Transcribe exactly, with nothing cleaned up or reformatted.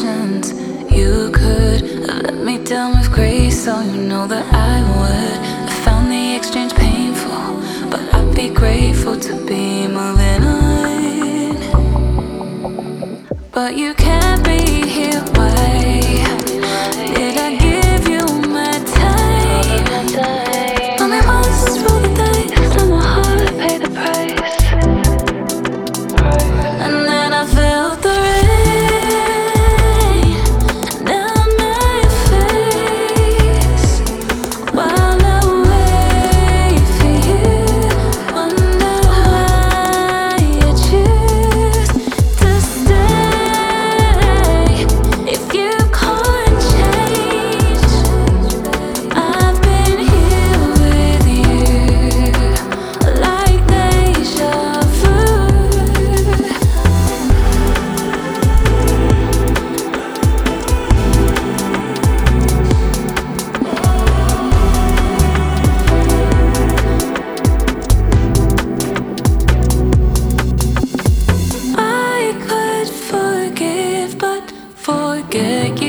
patience. You could let me down with grace, so you know that I would. I found the exchange painful, but I'd be grateful to be moving on. But you can't be here, why? Did I give you my time? Only once roll the dice, let my heart pay the price. And then I felt the rain down my face while I wait for you. Wonder why you choose to stay if you can't change. I've been here with you like deja vu. I could forgive, but forget you.